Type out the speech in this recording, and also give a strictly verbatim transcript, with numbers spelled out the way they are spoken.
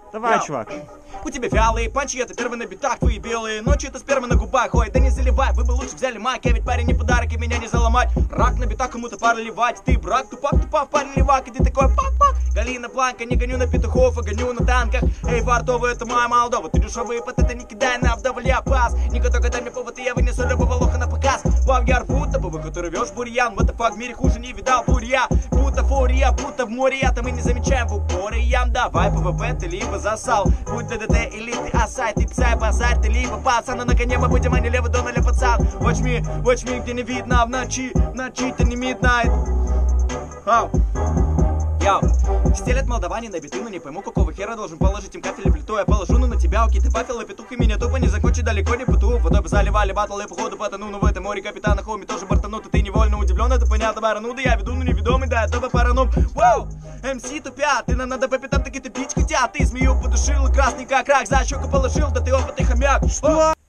Давай, Йоу. чувак. У тебя вялые панчи, это первый на битах, твои белые ночи, это сперма на губах. Ой, да не заливай, вы бы лучше взяли мак, я ведь парень не подарок, и меня не заломать. Рак на битах, кому-то пар ливать. Ты брак, тупак, тупак, парень левак, и ты такой пак-пак. Галина Бланка, не гоню на петухов, а гоню на танках. Эй, фартовый, это моя Молдова, ты дешевый пот, это не кидай на вдоволь пас. Никто только дай мне повод, и я вынесу любого лоха на показ. Вау, я рву тобой, который рвешь бурьян. Вот the fuck, в мире хуже не видал бурья. Будто фурия, будто в море, я-то мы не замечаем в упоре ям. Давай, ПВП, ты либо засал, будь ДДТ или ты асай, ты псай, базарь, ты либо пацан. Но на коне мы будем, а не левый дон или пацан. Watch me, watch me, где не видно, в ночи, в ночи ты не midnight. Ау. Йоу. Стелят молдаване на биты, но не пойму, какого хера должен положить им кафель и плиту. Я положу, ну на тебя, окей, ты пафел и петух, и меня тупо не закончит, далеко не путу. Водой бы заливали батл, и походу потону, но в этом море капитана Хоуми тоже бортанут, и ты невольно удивлен, это понятно, барану, да я веду, ну неведомый, да, это бы паранум. Вау, МС тупят, ты нам надо по пятам таки тупить хотят, ты змею подушил, красный как рак, за щеку положил, да ты опытный хомяк. Что?